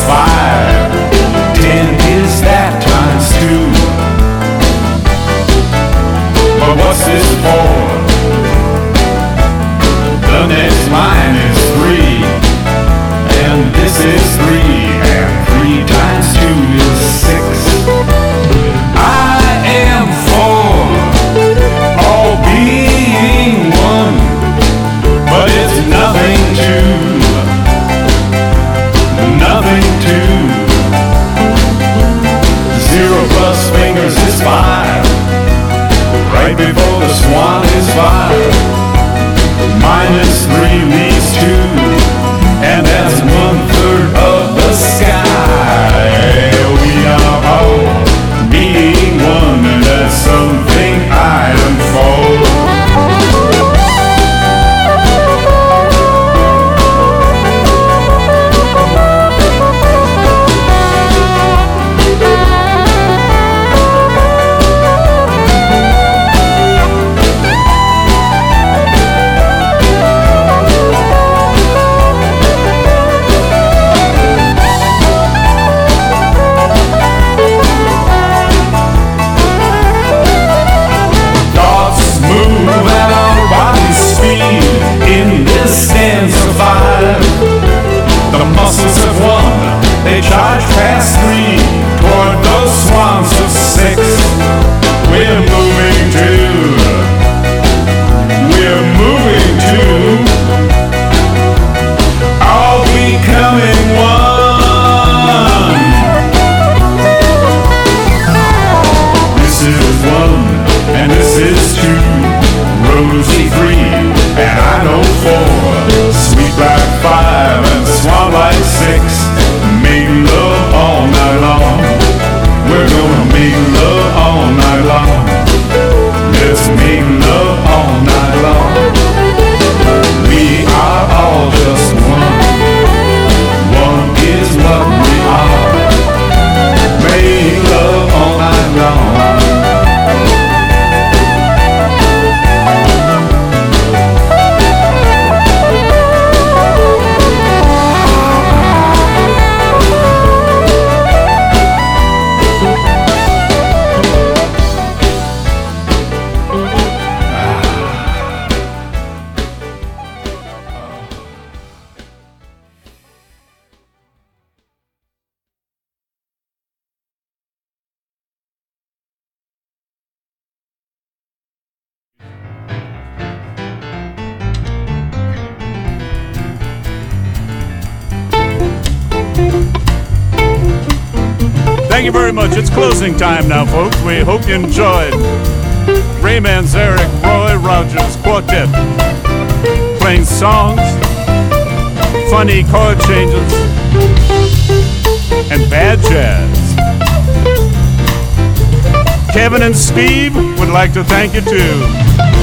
5. 10 is that times 2. But what's this for? The next line is 3. And this is 3. And 3 times 2 is 6. I am 4, all being 1. But it's nothing to, nothing to. 0 plus fingers is 5. Right before the swan is 5. Minus 3 leaves 2. And that's 1/3 of the sky. We are all being 1, and that's something I am for. The muscles of 1, they charge past 3 toward those swans of 6. We're moving to, we're moving to, all becoming 1. This is 1 and this is 2. Rosy 3 and I know 4. Sweet like 5 and swan like 6. Make love all night long. We're gonna make love all night long. Let's make love all night long. We are all just 1. 1 is what we are. Make love all night long. Thank you very much. It's closing time now, folks. We hope you enjoyed Ray Manzarek, Roy Rogers Quartet playing songs, funny chord changes, and bad jazz. Kevin and Steve would like to thank you too.